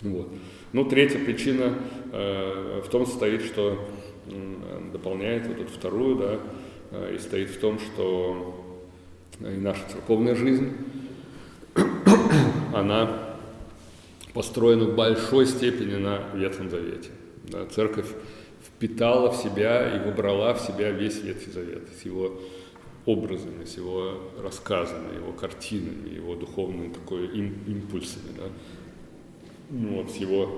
Вот. Ну, третья причина в том состоит, что дополняет вот эту вторую, да, и стоит в том, что и наша церковная жизнь, она построена в большой степени на Ветхом Завете. Да. Церковь впитала в себя и выбрала в себя весь Ветхий Завет с его образами, с его рассказами, его картинами, его духовными такой импульсами, да. Ну, вот, с его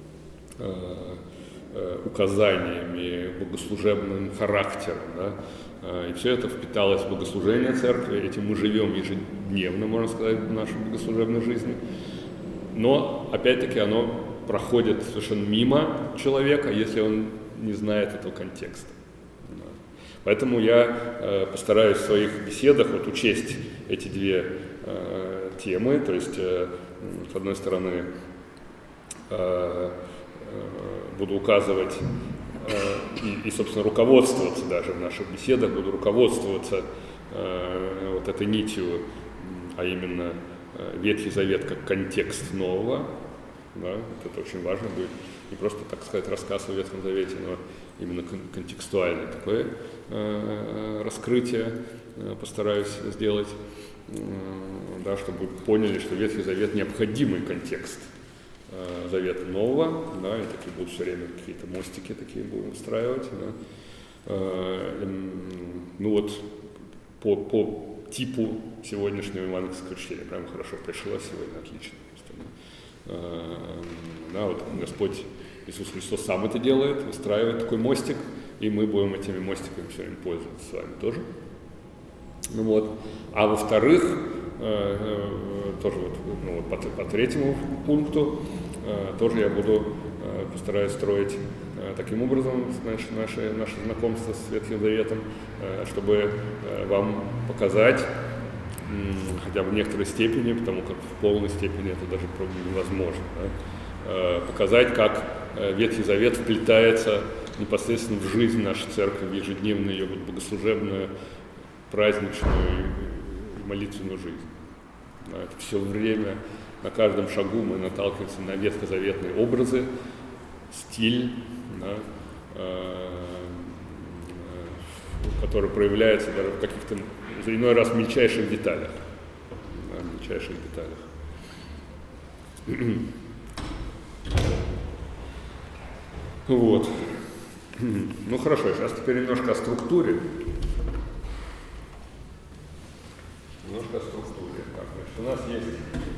указаниями, богослужебным характером, да. И все это впиталось в богослужение церкви, этим мы живем ежедневно, можно сказать, в нашей богослужебной жизни. Но, опять-таки, оно проходит совершенно мимо человека, если он не знает этого контекста. Поэтому я постараюсь в своих беседах вот учесть эти две темы, то есть, с одной стороны, буду указывать и, собственно, руководствоваться даже в наших беседах, буду руководствоваться вот этой нитью, а именно Ветхий Завет как контекст нового. Да, это очень важно будет, не просто, так сказать, рассказ о Ветхом Завете, но именно контекстуальное такое раскрытие постараюсь сделать, да, чтобы поняли, что Ветхий Завет необходимый контекст Завета Нового, да, и такие будут все время какие-то мостики такие будем устраивать. Да. Ну вот по типу сегодняшнего евангельского чтения прямо хорошо пришло сегодня, отлично. Да, вот Господь Иисус Христос сам это делает, выстраивает такой мостик, и мы будем этими мостиками все время пользоваться с вами тоже. Ну, вот. А во-вторых, тоже вот, ну, вот по третьему пункту тоже я постараюсь строить таким образом, значит, наше знакомство с Ветхим Заветом, чтобы вам показать, хотя бы в некоторой степени, потому как в полной степени это даже невозможно, да, показать, как Ветхий Завет вплетается непосредственно в жизнь нашей церкви, в ежедневную ее богослужебную, праздничную и молитвенную жизнь. Да, это все время, на каждом шагу мы наталкиваемся на ветхозаветные образы, стиль, да, который проявляется даже в каких-то, иной раз, мельчайших деталях. Да, мельчайших деталях. Вот. Ну хорошо, сейчас теперь немножко о структуре. Так, значит, у нас есть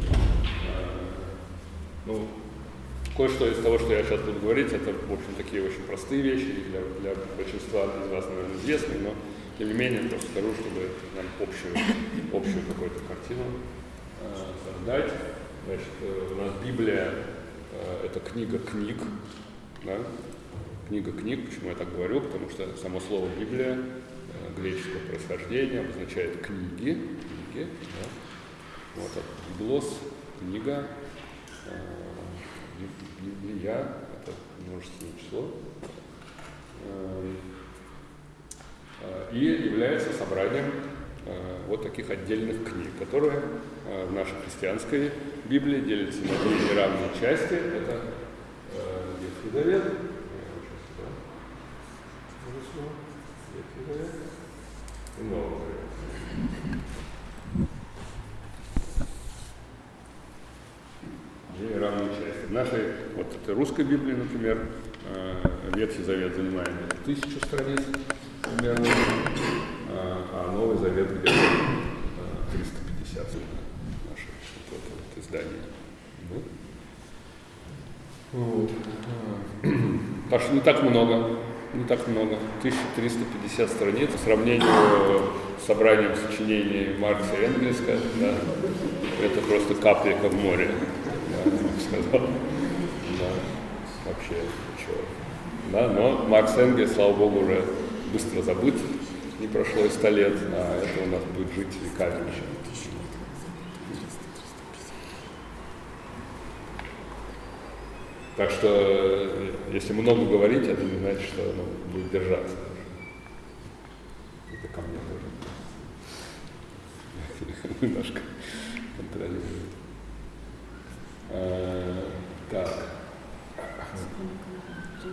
кое-что из того, что я сейчас буду говорить, это, в общем, такие очень простые вещи, для большинства из вас, наверное, известные, но, тем не менее, просто скажу, чтобы нам общую какую-то картину создать. Значит, у нас Библия – это книга книг, да? Книга книг, почему я так говорю, потому что само слово Библия греческого происхождения обозначает книги, да? Вот, библос, книга, Библия, это множественное число, и является собранием вот таких отдельных книг, которые в нашей христианской Библии делятся на две неравные части. Это Ветхий Завет, и Новый Завет. Две неравные части. В нашей, вот этой русской Библии, например, Ветхий Завет занимает 1000 страниц примерно, а Новый Завет где-то 350 наше вот издание. Вот. Так что не так много, 1350 страниц по сравнению с собранием сочинений Маркса и Энгельса, да, это просто капелька в море, да, я бы сказал. Да, вообще ничего. Да, но Маркс и Энгельс, слава богу, уже быстро забыт, не прошло и 100 лет, а это у нас будет жить веками еще. Так что, если много говорить, это не значит, что оно будет держаться. Это ко мне тоже немножко контролирует. Так. Сколько